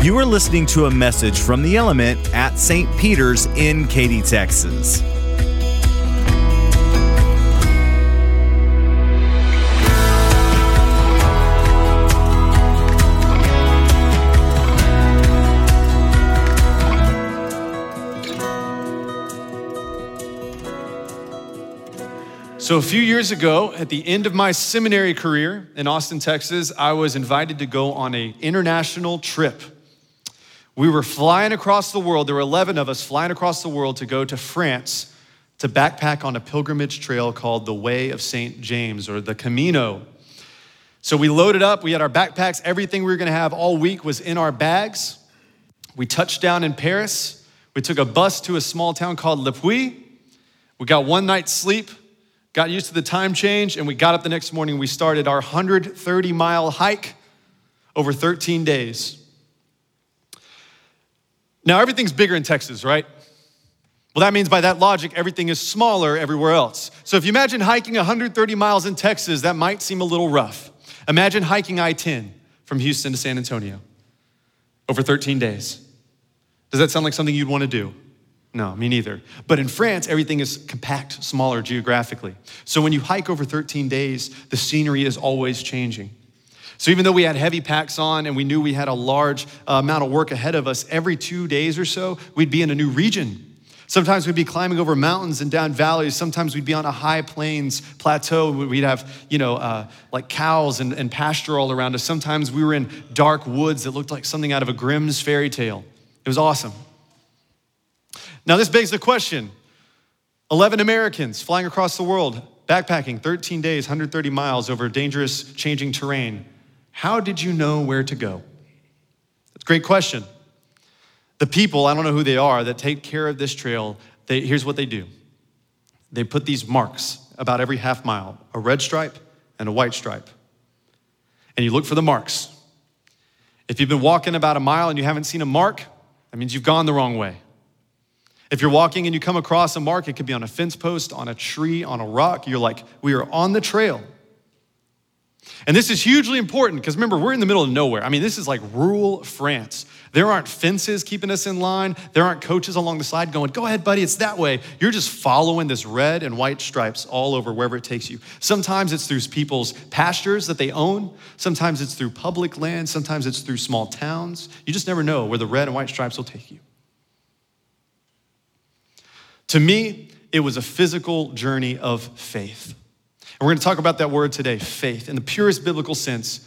You are listening to a message from The Element at St. Peter's in Katy, Texas. So a few years ago, at the end of my seminary career in Austin, Texas, I was invited to go on an international trip. We were flying across the world. There were 11 of us flying across the world to go to France to backpack on a pilgrimage trail called the Way of St. James, or the Camino. So we loaded up. We had our backpacks. Everything we were going to have all week was in our bags. We touched down in Paris. We took a bus to a small town called Le Puy. We got one night's sleep. Got used to the time change, and we got up the next morning. We started our 130-mile hike over 13 days. Now, everything's bigger in Texas, right? Well, that means by that logic, everything is smaller everywhere else. So if you imagine hiking 130 miles in Texas, that might seem a little rough. Imagine hiking I-10 from Houston to San Antonio over 13 days. Does that sound like something you'd want to do? No, me neither. But in France, everything is compact, smaller geographically. So when you hike over 13 days, the scenery is always changing. So even though we had heavy packs on and we knew we had a large amount of work ahead of us, every 2 days or so, we'd be in a new region. Sometimes we'd be climbing over mountains and down valleys. Sometimes we'd be on a high plains plateau. We'd have, like cows and pasture all around us. Sometimes we were in dark woods that looked like something out of a Grimm's fairy tale. It was awesome. Now this begs the question, 11 Americans flying across the world, backpacking 13 days, 130 miles over dangerous changing terrain. How did you know where to go? That's a great question. The people, I don't know who they are, that take care of this trail, here's what they do. They put these marks about every half mile, a red stripe and a white stripe. And you look for the marks. If you've been walking about a mile and you haven't seen a mark, that means you've gone the wrong way. If you're walking and you come across a mark, it could be on a fence post, on a tree, on a rock. You're like, we are on the trail. And this is hugely important because remember, we're in the middle of nowhere. I mean, this is like rural France. There aren't fences keeping us in line. There aren't coaches along the side going, go ahead, buddy, it's that way. You're just following this red and white stripes all over wherever it takes you. Sometimes it's through people's pastures that they own. Sometimes it's through public land. Sometimes it's through small towns. You just never know where the red and white stripes will take you. To me, it was a physical journey of faith. And we're going to talk about that word today, faith. In the purest biblical sense,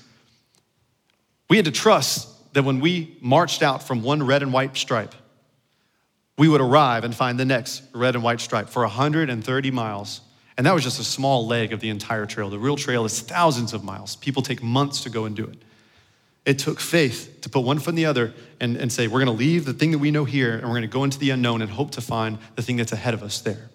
we had to trust that when we marched out from one red and white stripe, we would arrive and find the next red and white stripe for 130 miles. And that was just a small leg of the entire trail. The real trail is thousands of miles. People take months to go and do it. It took faith to put one foot in the other and say, we're going to leave the thing that we know here and we're going to go into the unknown and hope to find the thing that's ahead of us there.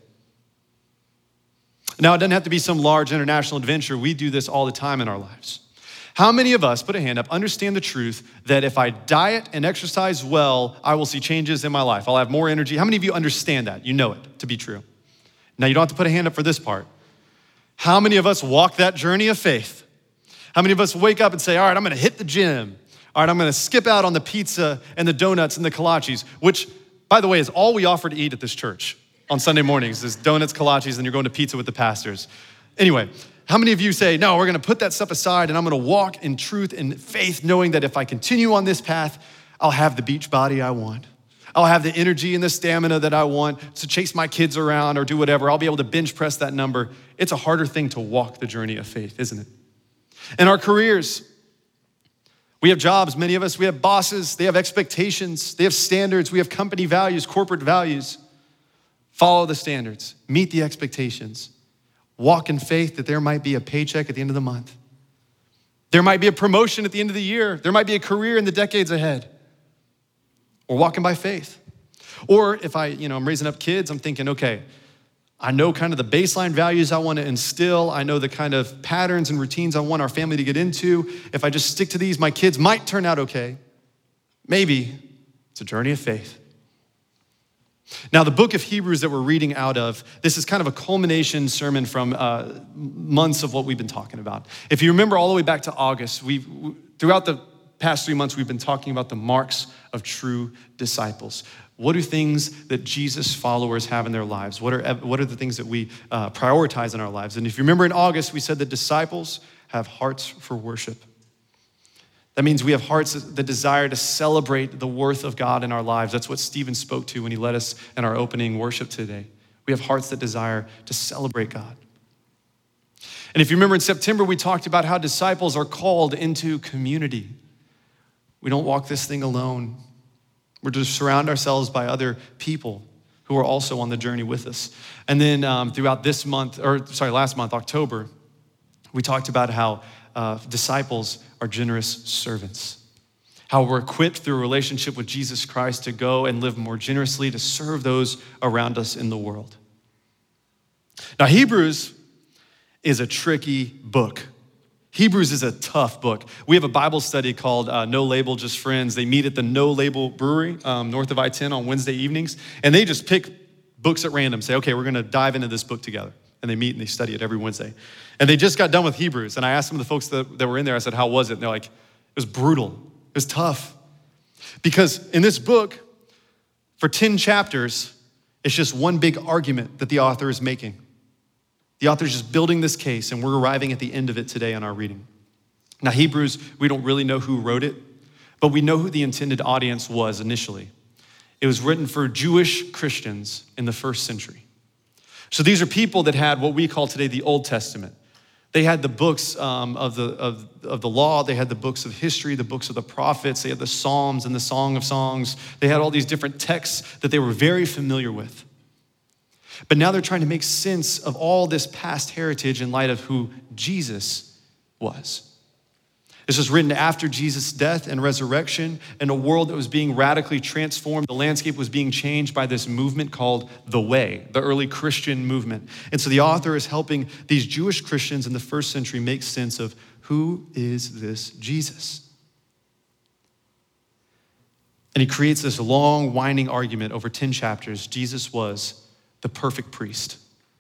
Now, it doesn't have to be some large international adventure. We do this all the time in our lives. How many of us, put a hand up, understand the truth that if I diet and exercise well, I will see changes in my life? I'll have more energy. How many of you understand that? You know it to be true. Now, you don't have to put a hand up for this part. How many of us walk that journey of faith? How many of us wake up and say, all right, I'm going to hit the gym. All right, I'm going to skip out on the pizza and the donuts and the kolaches, which, by the way, is all we offer to eat at this church on Sunday mornings is donuts, kolaches, and you're going to pizza with the pastors. Anyway, how many of you say, no, we're going to put that stuff aside and I'm going to walk in truth and faith, knowing that if I continue on this path, I'll have the beach body I want. I'll have the energy and the stamina that I want to chase my kids around or do whatever. I'll be able to bench press that number. It's a harder thing to walk the journey of faith, isn't it? In our careers, we have jobs, many of us, we have bosses, they have expectations, they have standards, we have company values, corporate values. Follow the standards, meet the expectations, walk in faith that there might be a paycheck at the end of the month. There might be a promotion at the end of the year. There might be a career in the decades ahead. Or walking by faith. Or if I'm raising up kids, I'm thinking, okay, I know kind of the baseline values I want to instill. I know the kind of patterns and routines I want our family to get into. If I just stick to these, my kids might turn out okay. Maybe. It's a journey of faith. Now, the book of Hebrews that we're reading out of, this is kind of a culmination sermon from months of what we've been talking about. If you remember all the way back to August, throughout the past 3 months, we've been talking about the marks of true disciples. What do things that Jesus followers have in their lives? What are the things that we prioritize in our lives? And if you remember in August, we said that disciples have hearts for worship. That means we have hearts that desire to celebrate the worth of God in our lives. That's what Stephen spoke to when he led us in our opening worship today. We have hearts that desire to celebrate God. And if you remember in September, we talked about how disciples are called into community. We don't walk this thing alone. We're to surround ourselves by other people who are also on the journey with us. And then throughout last month, October, we talked about how disciples are generous servants. How we're equipped through a relationship with Jesus Christ to go and live more generously, to serve those around us in the world. Now, Hebrews is a tricky book. Hebrews is a tough book. We have a Bible study called No Label, Just Friends. They meet at the No Label Brewery north of I-10 on Wednesday evenings, and they just pick books at random, say, okay, we're gonna dive into this book together. And they meet and they study it every Wednesday. And they just got done with Hebrews, and I asked some of the folks that were in there, I said, how was it? And they're like, it was brutal, it was tough. Because in this book, for 10 chapters, it's just one big argument that the author is making. The author's just building this case, and we're arriving at the end of it today in our reading. Now, Hebrews, we don't really know who wrote it, but we know who the intended audience was initially. It was written for Jewish Christians in the first century. So these are people that had what we call today the Old Testament. They had the books of the law. They had the books of history, the books of the prophets. They had the Psalms and the Song of Songs. They had all these different texts that they were very familiar with. But now they're trying to make sense of all this past heritage in light of who Jesus was. This was written after Jesus' death and resurrection in a world that was being radically transformed. The landscape was being changed by this movement called the Way, the early Christian movement. And so the author is helping these Jewish Christians in the first century make sense of who is this Jesus? And he creates this long, winding argument over 10 chapters. Jesus was the perfect priest.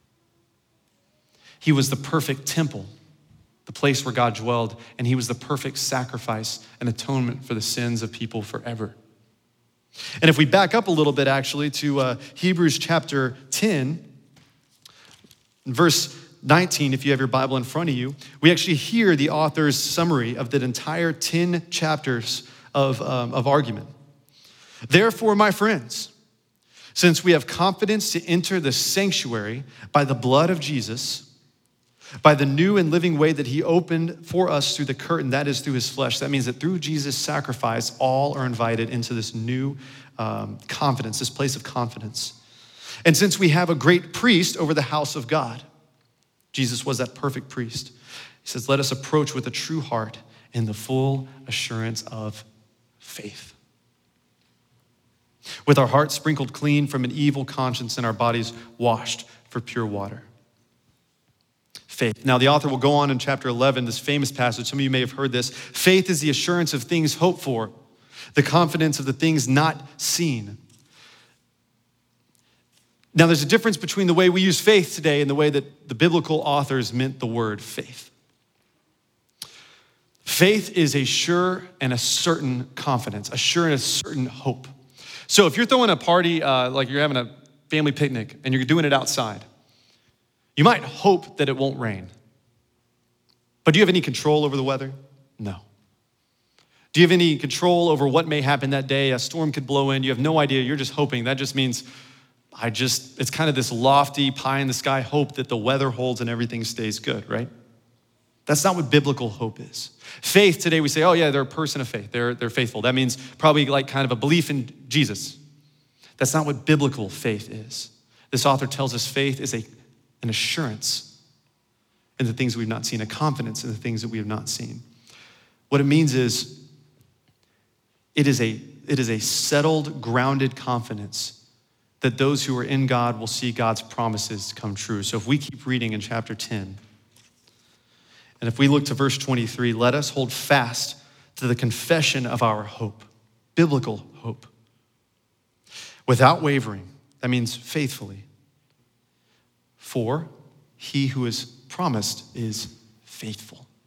He was the perfect temple, the place where God dwelled, and he was the perfect sacrifice and atonement for the sins of people forever. And if we back up a little bit, actually, to Hebrews chapter 10, verse 19, if you have your Bible in front of you, we actually hear the author's summary of that entire 10 chapters of argument. Therefore, my friends, since we have confidence to enter the sanctuary by the blood of Jesus, by the new and living way that he opened for us through the curtain, that is through his flesh. That means that through Jesus' sacrifice, all are invited into this new confidence, this place of confidence. And since we have a great priest over the house of God, Jesus was that perfect priest. He says, let us approach with a true heart in the full assurance of faith. With our hearts sprinkled clean from an evil conscience and our bodies washed for pure water. Faith. Now, the author will go on in chapter 11, this famous passage. Some of you may have heard this. Faith is the assurance of things hoped for, the confidence of the things not seen. Now, there's a difference between the way we use faith today and the way that the biblical authors meant the word faith. Faith is a sure and a certain confidence, a sure and a certain hope. So if you're throwing a party, like you're having a family picnic and you're doing it outside, you might hope that it won't rain. But do you have any control over the weather? No. Do you have any control over what may happen that day? A storm could blow in. You have no idea. You're just hoping. That just means it's kind of this lofty pie in the sky hope that the weather holds and everything stays good, right? That's not what biblical hope is. Faith today, we say, oh yeah, they're a person of faith. They're faithful. That means probably like kind of a belief in Jesus. That's not what biblical faith is. This author tells us faith is an assurance in the things we've not seen, a confidence in the things that we have not seen. What it means is it is a settled, grounded confidence that those who are in God will see God's promises come true. So if we keep reading in chapter 10, and if we look to verse 23, let us hold fast to the confession of our hope, biblical hope, without wavering. That means faithfully. For he who is promised is faithful.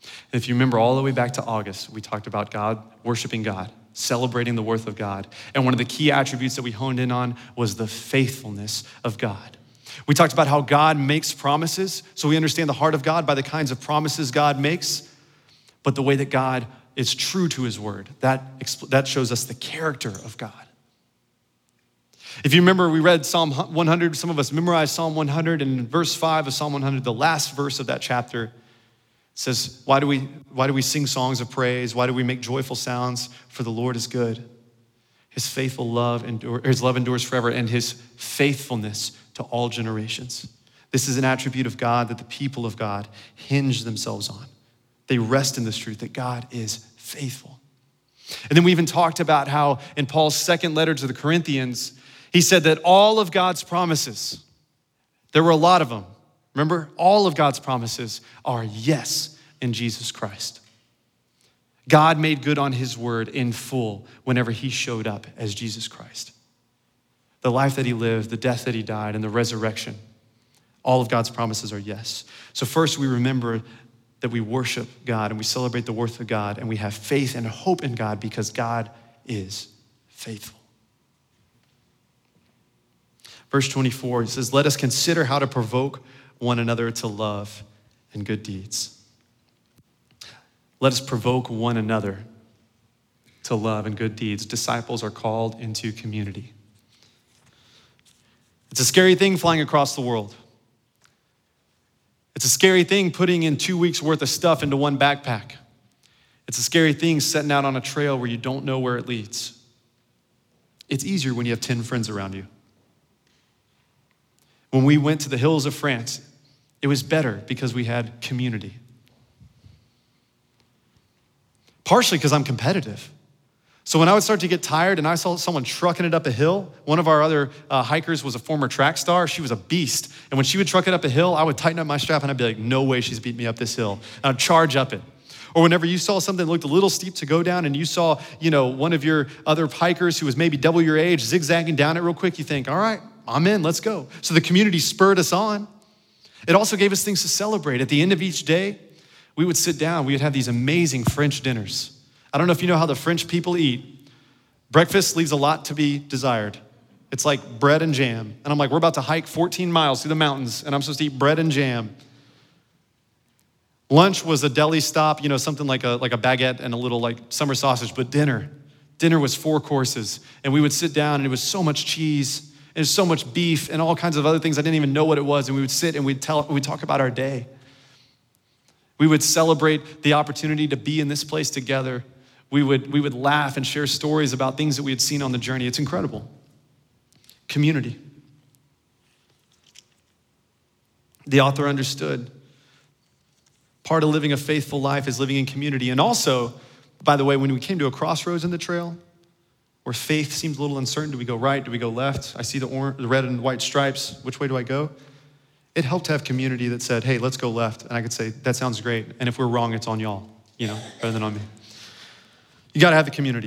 And if you remember all the way back to August, we talked about God, worshiping God, celebrating the worth of God. And one of the key attributes that we honed in on was the faithfulness of God. We talked about how God makes promises, so we understand the heart of God by the kinds of promises God makes, but the way that God is true to his word, that shows us the character of God. If you remember, we read Psalm 100, some of us memorized Psalm 100, and in verse 5 of Psalm 100, the last verse of that chapter, says, why do we sing songs of praise? Why do we make joyful sounds? For the Lord is good. His love endures forever, and his faithfulness to all generations. This is an attribute of God that the people of God hinge themselves on. They rest in this truth that God is faithful. And then we even talked about how in Paul's second letter to the Corinthians, he said that all of God's promises, there were a lot of them. Remember, all of God's promises are yes in Jesus Christ. God made good on his word in full whenever he showed up as Jesus Christ. The life that he lived, the death that he died, and the resurrection, all of God's promises are yes. So first we remember that we worship God and we celebrate the worth of God and we have faith and hope in God because God is faithful. Verse 24, he says, let us consider how to provoke one another to love and good deeds. Let us provoke one another to love and good deeds. Disciples are called into community. It's a scary thing flying across the world. It's a scary thing putting in 2 weeks worth of stuff into one backpack. It's a scary thing setting out on a trail where you don't know where it leads. It's easier when you have 10 friends around you. When we went to the hills of France, it was better because we had community. Partially because I'm competitive. So when I would start to get tired and I saw someone trucking it up a hill, one of our other hikers was a former track star. She was a beast. And when she would truck it up a hill, I would tighten up my strap and I'd be like, no way she's beating me up this hill. And I'd charge up it. Or whenever you saw something that looked a little steep to go down and you saw, one of your other hikers who was maybe double your age zigzagging down it real quick, you think, all right, I'm in, let's go. So the community spurred us on. It also gave us things to celebrate. At the end of each day, we would sit down, we would have these amazing French dinners. I don't know if you know how the French people eat. Breakfast leaves a lot to be desired. It's like bread and jam. And I'm like, we're about to hike 14 miles through the mountains and I'm supposed to eat bread and jam. Lunch was a deli stop, something like a baguette and a little summer sausage, but dinner was 4 courses. And we would sit down and it was so much cheese and so much beef and all kinds of other things. I didn't even know what it was. And we would sit and we'd talk about our day. We would celebrate the opportunity to be in this place together. We would laugh and share stories about things that we had seen on the journey. It's incredible. Community. The author understood part of living a faithful life is living in community. And also, by the way, when we came to a crossroads in the trail where faith seems a little uncertain, do we go right? Do we go left? I see the red and white stripes. Which way do I go? It helped to have community that said, hey, let's go left. And I could say, that sounds great. And if we're wrong, it's on y'all, rather than on me. You gotta have the community.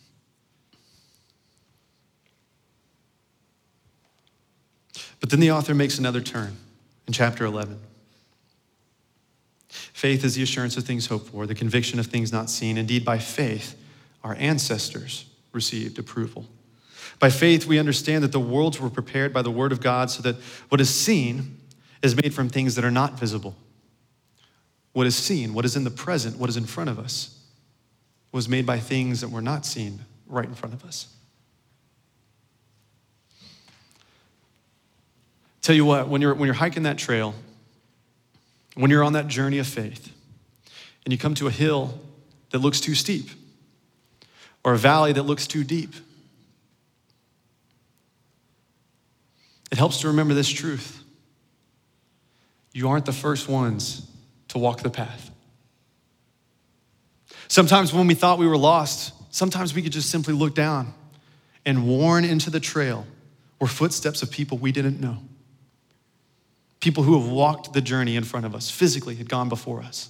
But then the author makes another turn in chapter 11. Faith is the assurance of things hoped for, the conviction of things not seen. Indeed, by faith, our ancestors received approval. By faith, we understand that the worlds were prepared by the word of God so that what is seen is made from things that are not visible. What is seen, what is in the present, what is in front of us, was made by things that were not seen right in front of us. Tell you what, when you're hiking that trail, when you're on that journey of faith, and you come to a hill that looks too steep, or a valley that looks too deep, it helps to remember this truth. You aren't the first ones to walk the path. Sometimes when we thought we were lost, sometimes we could just simply look down and worn into the trail were footsteps of people we didn't know. People who have walked the journey in front of us, physically had gone before us.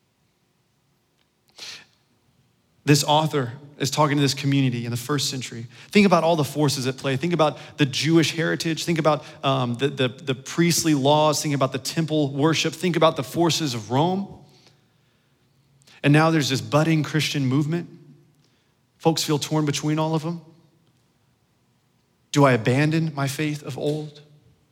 This author is talking to this community in the first century. Think about all the forces at play. Think about the Jewish heritage. Think about the priestly laws. Think about the temple worship. Think about the forces of Rome. And now there's this budding Christian movement. Folks feel torn between all of them. Do I abandon my faith of old?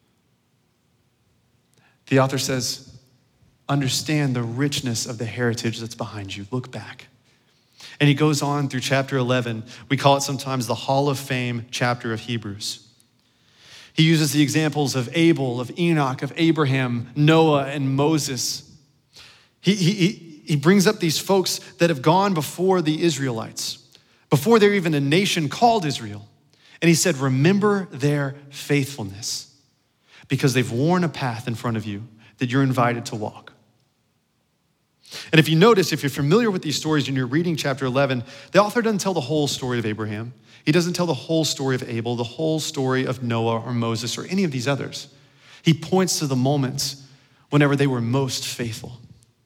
The author says, understand the richness of the heritage that's behind you. Look back. And he goes on through chapter 11. We call it sometimes the Hall of Fame chapter of Hebrews. He uses the examples of Abel, of Enoch, of Abraham, Noah, and Moses. He brings up these folks that have gone before the Israelites, before they're even a nation called Israel. And he said, remember their faithfulness because they've worn a path in front of you that you're invited to walk. And if you notice, if you're familiar with these stories and you're reading chapter 11, the author doesn't tell the whole story of Abraham. He doesn't tell the whole story of Abel, the whole story of Noah or Moses or any of these others. He points to the moments whenever they were most faithful.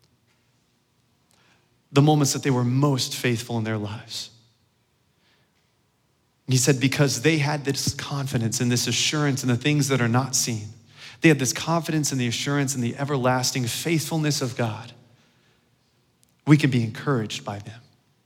The moments that they were most faithful in their lives. And he said, because they had this confidence and this assurance in the things that are not seen. They had this confidence and the assurance and the everlasting faithfulness of God. We can be encouraged by them.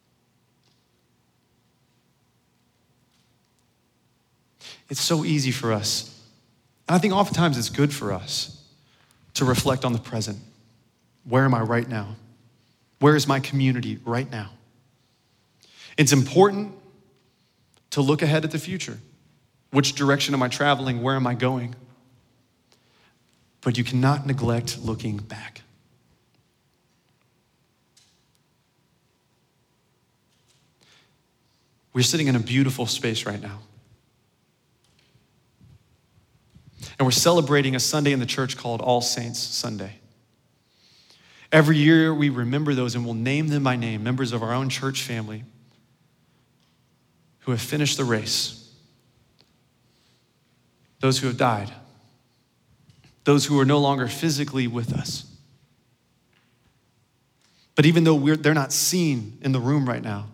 It's so easy for us, and I think oftentimes it's good for us to reflect on the present. Where am I right now? Where is my community right now? It's important to look ahead at the future. Which direction am I traveling? Where am I going? But you cannot neglect looking back. We're sitting in a beautiful space right now. And we're celebrating a Sunday in the church called All Saints Sunday. Every year we remember those and we'll name them by name, members of our own church family who have finished the race, those who have died, those who are no longer physically with us. But even though they're not seen in the room right now,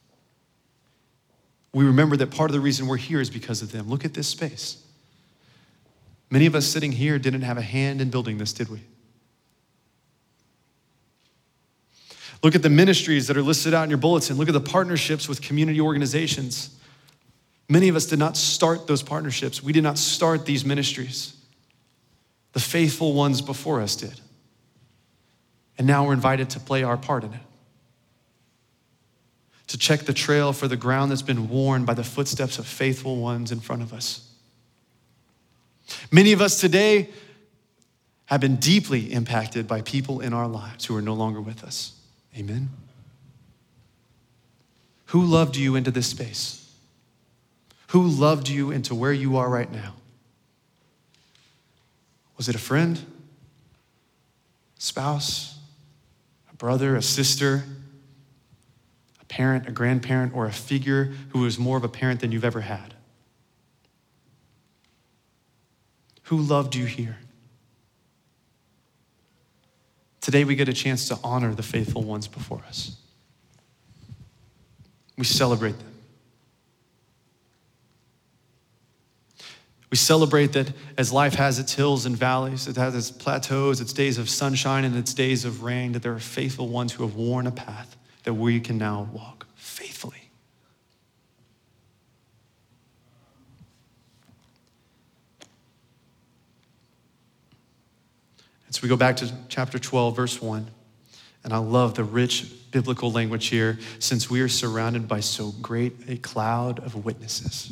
we remember that part of the reason we're here is because of them. Look at this space. Many of us sitting here didn't have a hand in building this, did we? Look at the ministries that are listed out in your bulletin. Look at the partnerships with community organizations. Many of us did not start those partnerships. We did not start these ministries. The faithful ones before us did. And now we're invited to play our part in it. To check the trail for the ground that's been worn by the footsteps of faithful ones in front of us. Many of us today have been deeply impacted by people in our lives who are no longer with us. Amen. Who loved you into this space? Who loved you into where you are right now? Was it a friend, a spouse, a brother, a sister, a parent, a grandparent, or a figure who was more of a parent than you've ever had? Who loved you here? Today we get a chance to honor the faithful ones before us. We celebrate them. We celebrate that as life has its hills and valleys, it has its plateaus, its days of sunshine and its days of rain, that there are faithful ones who have worn a path that we can now walk faithfully. So we go back to chapter 12, verse 1. And I love the rich biblical language here, since we are surrounded by so great a cloud of witnesses.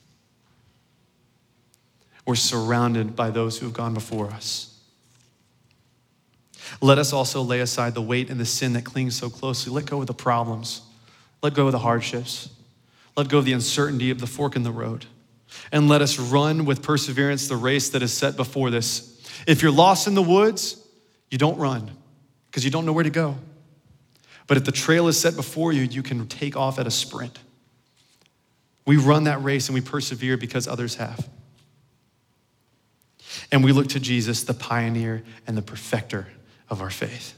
We're surrounded by those who have gone before us. Let us also lay aside the weight and the sin that clings so closely. Let go of the problems. Let go of the hardships. Let go of the uncertainty of the fork in the road. And let us run with perseverance the race that is set before us. If you're lost in the woods, you don't run because you don't know where to go. But if the trail is set before you, you can take off at a sprint. We run that race and we persevere because others have. And we look to Jesus, the pioneer and the perfecter of our faith.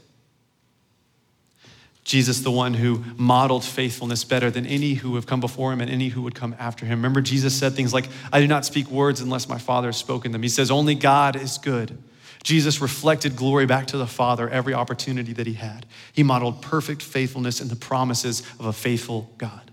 Jesus, the one who modeled faithfulness better than any who have come before him and any who would come after him. Remember, Jesus said things like, I do not speak words unless my Father has spoken them. He says, only God is good. Jesus reflected glory back to the Father every opportunity that he had. He modeled perfect faithfulness in the promises of a faithful God.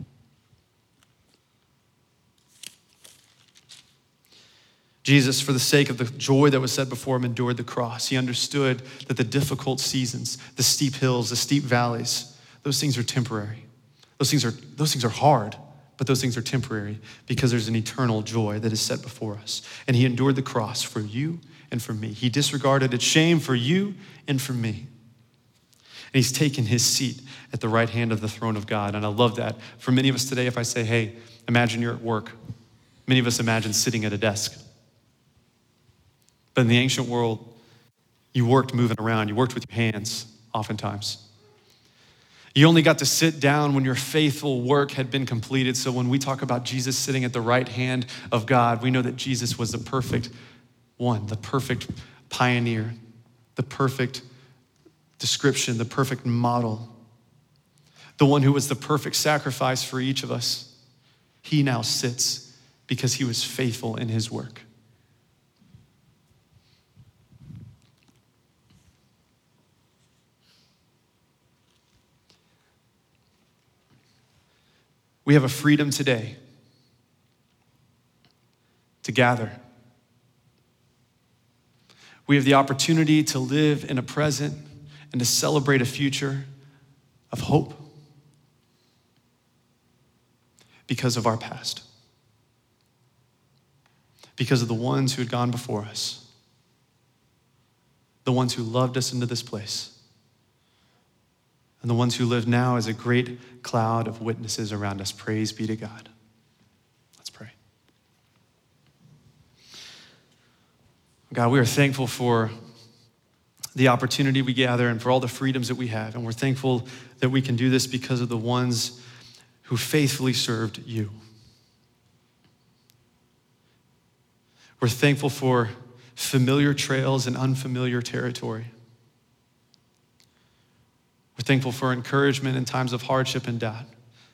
Jesus, for the sake of the joy that was set before him, endured the cross. He understood that the difficult seasons, the steep hills, the steep valleys, those things are temporary. Those things are hard, but those things are temporary because there's an eternal joy that is set before us. And he endured the cross for you and for me. He disregarded its shame for you and for me. And he's taken his seat at the right hand of the throne of God. And I love that. For many of us today, if I say, hey, imagine you're at work, many of us imagine sitting at a desk. But in the ancient world, you worked moving around. You worked with your hands oftentimes. You only got to sit down when your faithful work had been completed. So when we talk about Jesus sitting at the right hand of God, we know that Jesus was the perfect one, the perfect pioneer, the perfect description, the perfect model, the one who was the perfect sacrifice for each of us. He now sits because he was faithful in his work. We have a freedom today to gather. We have the opportunity to live in a present and to celebrate a future of hope because of our past, because of the ones who had gone before us, the ones who loved us into this place, and the ones who live now as a great cloud of witnesses around us. Praise be to God. Let's pray. God, we are thankful for the opportunity we gather and for all the freedoms that we have. And we're thankful that we can do this because of the ones who faithfully served you. We're thankful for familiar trails and unfamiliar territory. We're thankful for encouragement in times of hardship and doubt.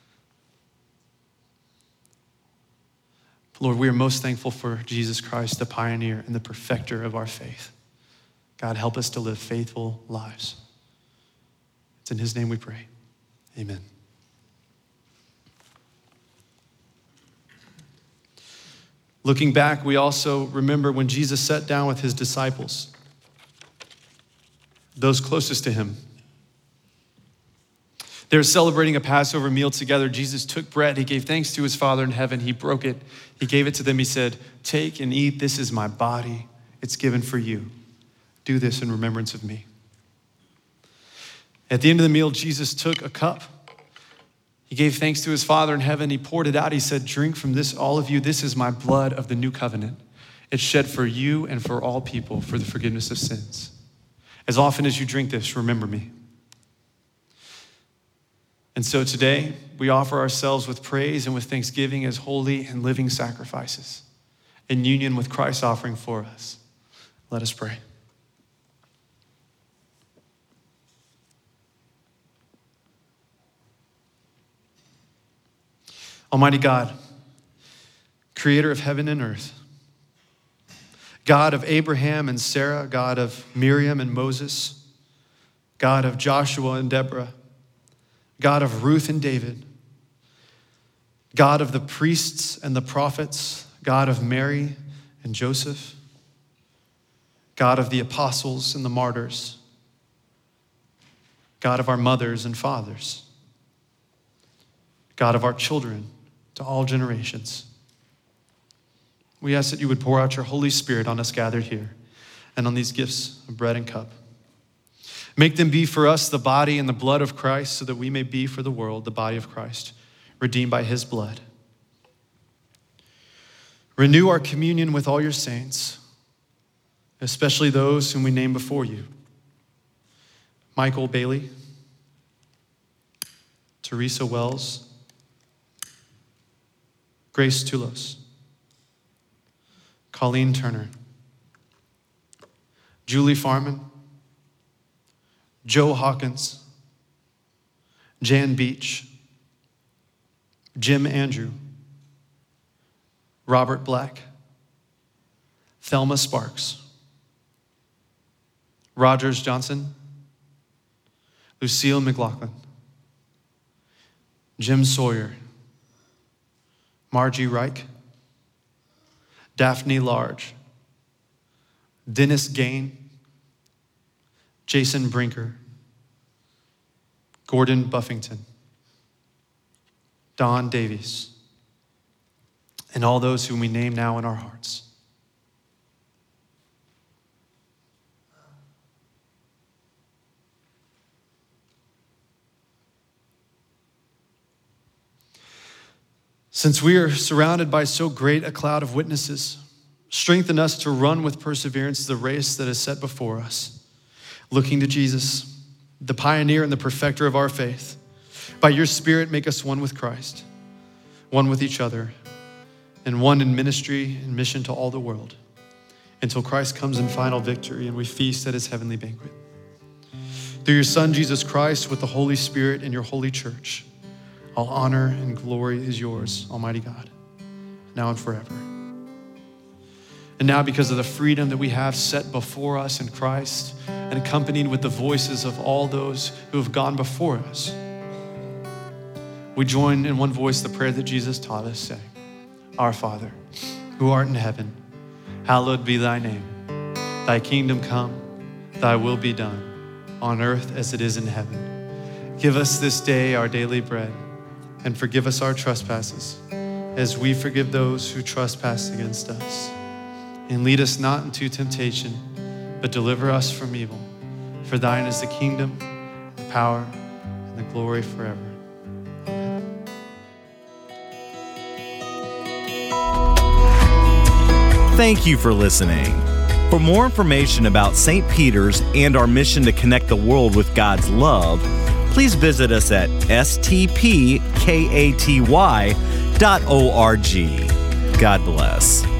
Lord, we are most thankful for Jesus Christ, the pioneer and the perfecter of our faith. God, help us to live faithful lives. It's in his name we pray. Amen. Looking back, we also remember when Jesus sat down with his disciples, those closest to him. They were celebrating a Passover meal together. Jesus took bread. He gave thanks to his Father in heaven. He broke it. He gave it to them. He said, "Take and eat. This is my body. It's given for you. Do this in remembrance of me." At the end of the meal, Jesus took a cup. He gave thanks to his Father in heaven. He poured it out. He said, "Drink from this, all of you. This is my blood of the new covenant. It's shed for you and for all people for the forgiveness of sins. As often as you drink this, remember me." And so today, we offer ourselves with praise and with thanksgiving as holy and living sacrifices in union with Christ's offering for us. Let us pray. Almighty God, creator of heaven and earth, God of Abraham and Sarah, God of Miriam and Moses, God of Joshua and Deborah, God of Ruth and David, God of the priests and the prophets, God of Mary and Joseph, God of the apostles and the martyrs, God of our mothers and fathers, God of our children to all generations. We ask that you would pour out your Holy Spirit on us gathered here and on these gifts of bread and cup. Make them be for us the body and the blood of Christ so that we may be for the world the body of Christ, redeemed by his blood. Renew our communion with all your saints, especially those whom we name before you. Michael Bailey, Teresa Wells, Grace Tulos, Colleen Turner, Julie Farman, Joe Hawkins, Jan Beach, Jim Andrew, Robert Black, Thelma Sparks, Rogers Johnson, Lucille McLaughlin, Jim Sawyer, Margie Reich, Daphne Large, Dennis Gain, Jason Brinker, Gordon Buffington, Don Davies, and all those whom we name now in our hearts. Since we are surrounded by so great a cloud of witnesses, strengthen us to run with perseverance the race that is set before us, looking to Jesus, the pioneer and the perfecter of our faith. By your Spirit, make us one with Christ, one with each other, and one in ministry and mission to all the world, until Christ comes in final victory and we feast at his heavenly banquet. Through your Son, Jesus Christ, with the Holy Spirit and your holy church, all honor and glory is yours, Almighty God, now and forever. And now, because of the freedom that we have set before us in Christ and accompanied with the voices of all those who have gone before us, we join in one voice the prayer that Jesus taught us, saying, Our Father, who art in heaven, hallowed be thy name. Thy kingdom come, thy will be done, on earth as it is in heaven. Give us this day our daily bread, and forgive us our trespasses, as we forgive those who trespass against us. And lead us not into temptation, but deliver us from evil. For thine is the kingdom, the power, and the glory forever. Amen. Thank you for listening. For more information about St. Peter's and our mission to connect the world with God's love, please visit us at stpkaty.org. God bless.